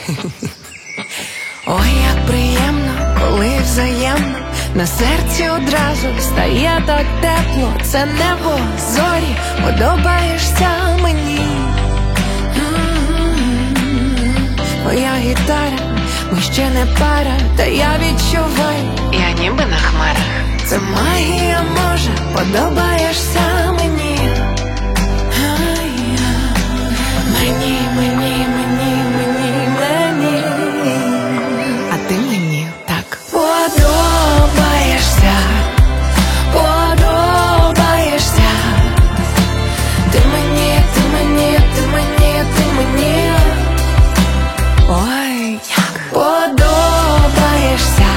Ой, як приємно, коли взаємно на серці одразу стає так тепло. Це небо, зорі, подобаєшся мені. Твоя гітара, ми ще не пара, та я відчуваю, Я ніби на хмарах. це магія, може, подобаєшся мені. Мені, мені, мені, мені, мені. А ти мені так. Подобаєшся, подобаєшся. Ти мені, ти мені, ти мені, ти мені. Ой, як подобаєшся,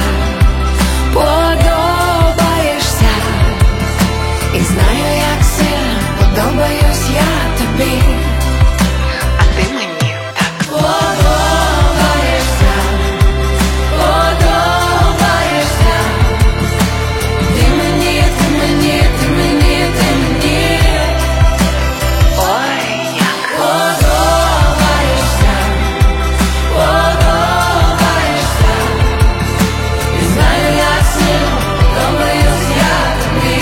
подобаєшся. І знаю, як сильно подобаюсь я тобі. А ти мені так. Подобаєшся, подобаєшся. Ти мені, ти мені, ти мені, ти мені. Ой, як. Подобаєшся, подобаєшся. І знаю, як сильно подобаюсь я тобі.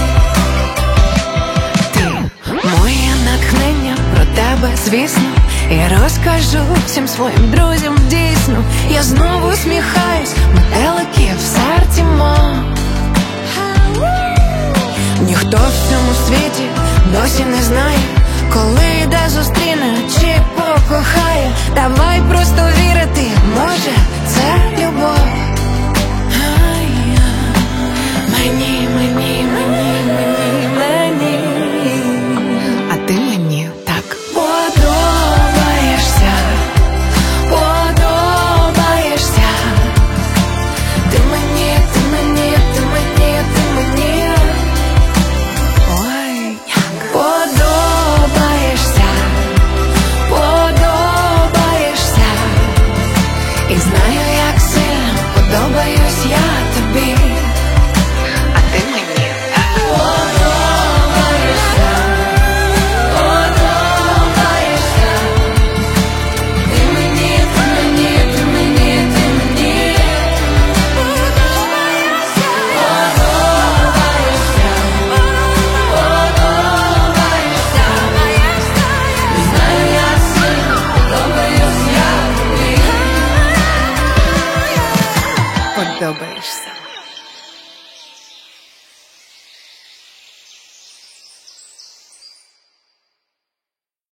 Ти моє натхнення, про тебе, звісно. Я розкажу всім своїм друзям дійсно. Я знову усміхаюсь, метелики в серці мов. Ніхто в цьому світі досі не знає, коли йде зустріне чи покохає. Давай просто вірити, може, це любов. Мені, мені, мені, мені, мені. А ти мені так. Подобаєшся, подобаєшся. Ти мені, ти мені, ти мені, ти мені. Ой, як подобаєшся, подобаєшся. І знаю, як сильно подобаюсь я тобі. А ти мені так. Подобаєшся, подобаєшся. Ти мені, ти мені, ти мені, ти мені. Подобаєшся, подобаєшся, подобаєшся. І знаю, як сильно подобаюсь я тобі. Подобаєшся.